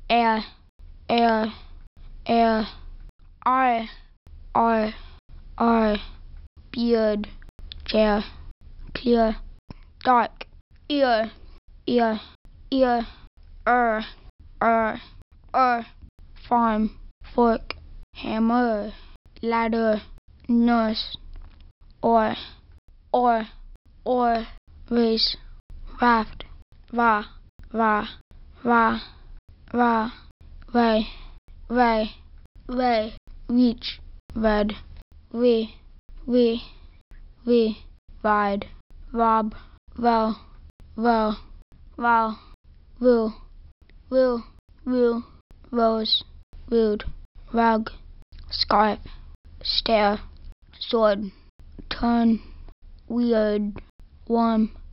air, air, air, I, beard, chair, clear, dark, ear, ear, ear, er, farm, fork, hammer, ladder, nurse, or, race, raft, va, ray, reach, red, we, ride, rob, well, will, rose, rude, rug, scarf, stare, sword, turn, weird, warm,